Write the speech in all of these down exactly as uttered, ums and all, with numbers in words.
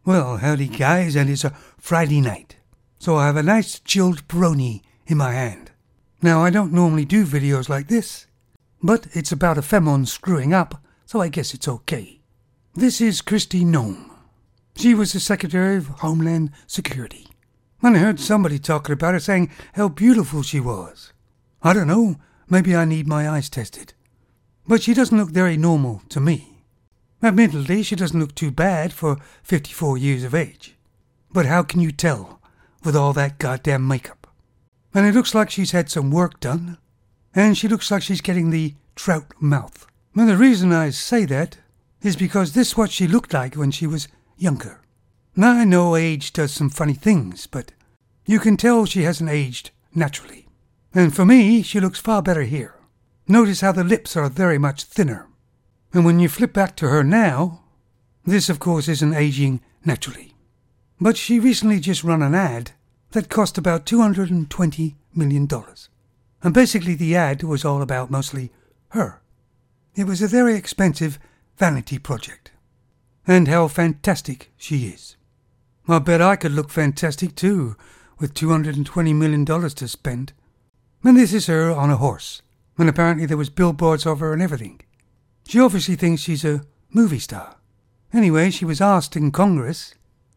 Well, howdy guys, and it's a Friday night, so I have a nice chilled Peroni in my hand. Now, I don't normally do videos like this, but it's about a femon screwing up, so I guess it's okay. This is Kristi Noem. She was the Secretary of Homeland Security. And I heard somebody talking about her saying how beautiful she was. I don't know, maybe I need my eyes tested. But she doesn't look very normal to me. Admittedly, she doesn't look too bad for fifty-four years of age. But how can you tell with all that goddamn makeup? And it looks like she's had some work done. And she looks like she's getting the trout mouth. And the reason I say that is because this is what she looked like when she was younger. Now, I know age does some funny things, but you can tell she hasn't aged naturally. And for me, she looks far better here. Notice how the lips are very much thinner. And when you flip back to her now, this of course isn't aging naturally. But she recently just ran an ad that cost about two hundred twenty million dollars. And basically the ad was all about mostly her. It was a very expensive vanity project. And how fantastic she is. I bet I could look fantastic too, with two hundred twenty million dollars to spend. And this is her on a horse. And apparently there was billboards of her and everything. She obviously thinks she's a movie star. Anyway, she was asked in Congress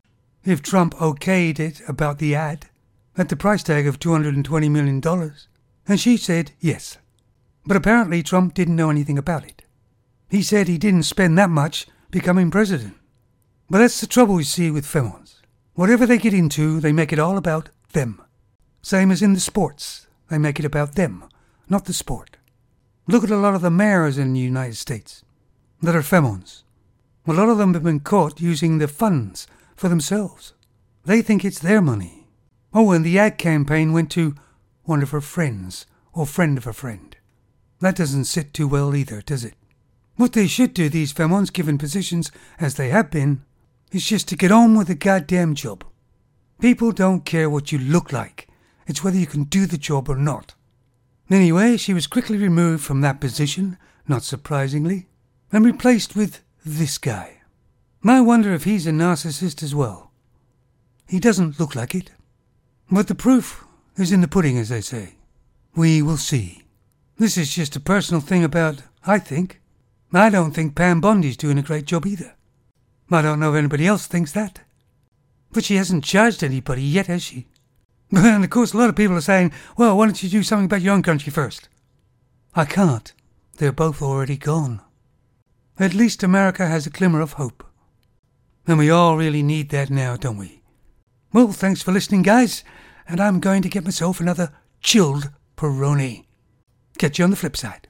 if Trump okayed it about the ad at the price tag of two hundred twenty million dollars, and she said yes. But apparently Trump didn't know anything about it. He said he didn't spend that much becoming president. But that's the trouble you see with femons. Whatever they get into, they make it all about them. Same as in the sports. They make it about them, not the sport. Look at a lot of the mayors in the United States that are femons. A lot of them have been caught using the funds for themselves. They think it's their money. Oh, and the ad campaign went to one of her friends, or friend of a friend. That doesn't sit too well either, does it? What they should do, these femons, given positions as they have been, is just to get on with the goddamn job. People don't care what you look like. It's whether you can do the job or not. Anyway, she was quickly removed from that position, not surprisingly, and replaced with this guy. I wonder if he's a narcissist as well. He doesn't look like it. But the proof is in the pudding, as they say. We will see. This is just a personal thing about, I think. I don't think Pam Bondi's doing a great job either. I don't know if anybody else thinks that. But she hasn't charged anybody yet, has she? And of course a lot of people are saying, well, why don't you do something about your own country first? I can't. They're both already gone. At least America has a glimmer of hope. And we all really need that now, don't we? Well, thanks for listening, guys. And I'm going to get myself another chilled Peroni. Catch you on the flip side.